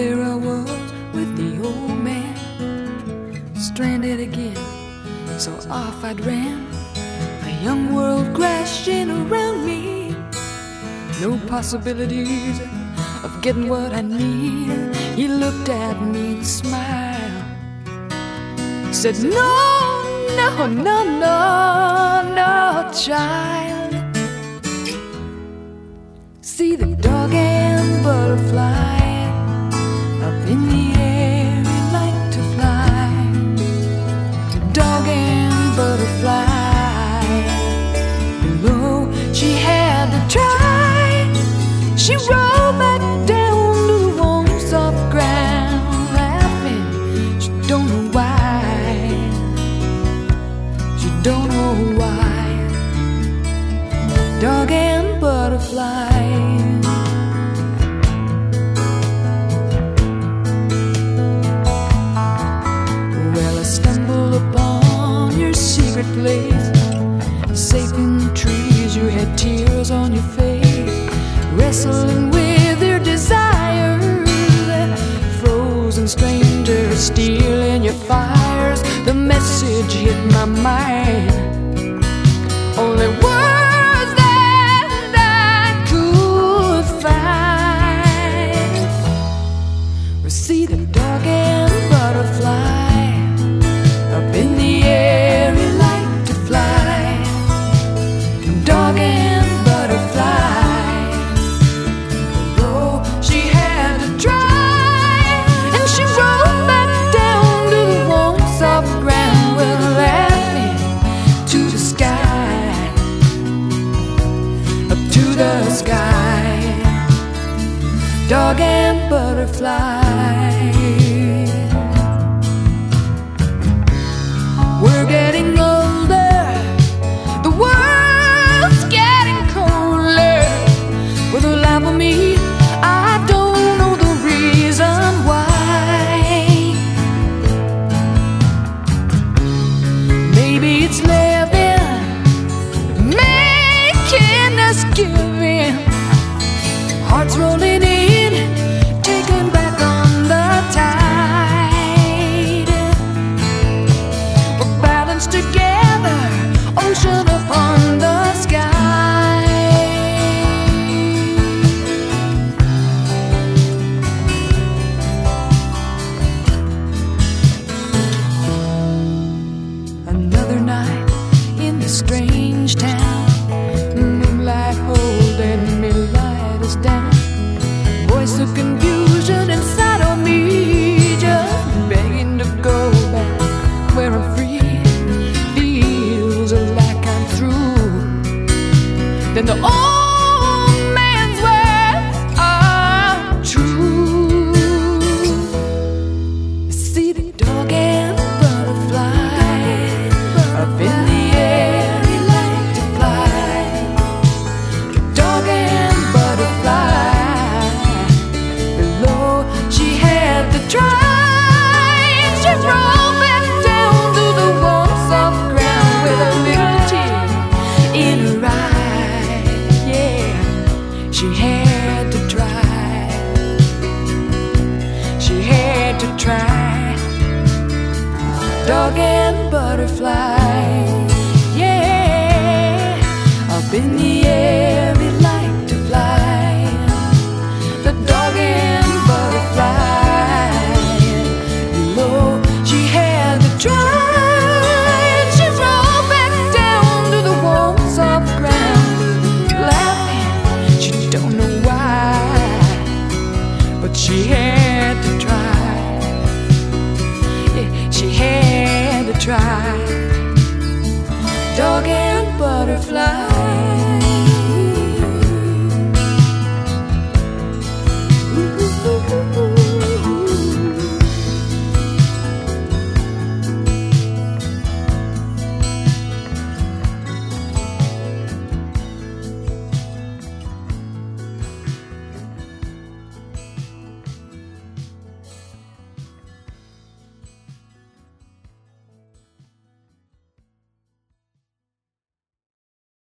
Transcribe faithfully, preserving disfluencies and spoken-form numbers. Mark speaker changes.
Speaker 1: there I was with the old man, stranded again, so off I'd ran. A young world crashing around me, no possibilities of getting what I need. He looked at me and smiled, said, no, no, no, no, no, child. See the dog and butterfly up in the air, he liked to fly. The dog and butterfly below, she had to try. She rolled back down to the warm, soft ground, laughing. She don't know why. She don't know why. Dog and butterfly. Place, safe in the trees, you had tears on your face, wrestling with your desires. Frozen strangers stealing your fires. The message hit my mind, only words that I could find. See the dog and butterfly up in the air, dog and butterfly. Though she had to try, and she rolled back down to the warm, soft ground, with laughing to the sky, up to the sky. Dog and butterfly. We're getting older, the world getting colder. With a laugh on me, I don't know the reason why. Maybe it's living, making us giving. Hearts rolling in, taken back on the tide. We're balanced together, ocean upon the sky. Another night in this strange town, moonlight holding me, light us down. Voice of confusion inside of me, just begging to go back where I'm free. Then the old man's words are true. See the dog and butterfly up in the air, he liked to fly. The dog and butterfly below, she had to try. She rolled back down to the warm, soft ground with a little tear in her eye. She had to try, she had to try. Dog and butterfly, yeah, up in the air, we like to fly. The dog and butterfly below, she had to try. She rolled back down to the warm, soft ground, don't know why, but she had to try. Yeah, she had to try. Dog and butterfly.